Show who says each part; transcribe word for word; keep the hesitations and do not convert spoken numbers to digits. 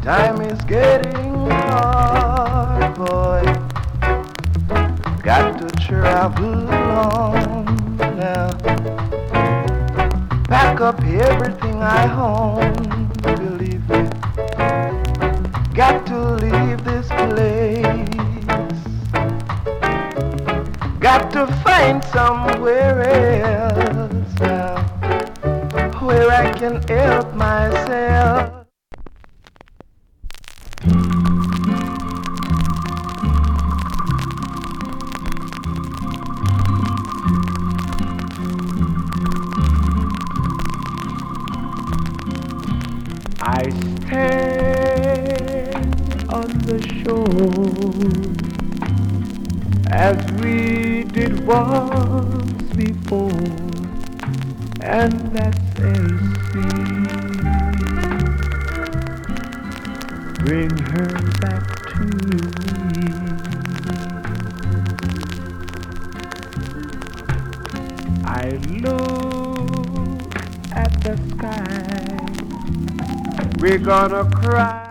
Speaker 1: Time is getting hard, boy. Got to travel on now. Pack up everything I own, believe me. Got to leave this place. Got to find somewhere else now, where I can help myself. I stand on the shore as we did once before, and that's a sea. Bring her back to me. I look at the sky. We're gonna cry.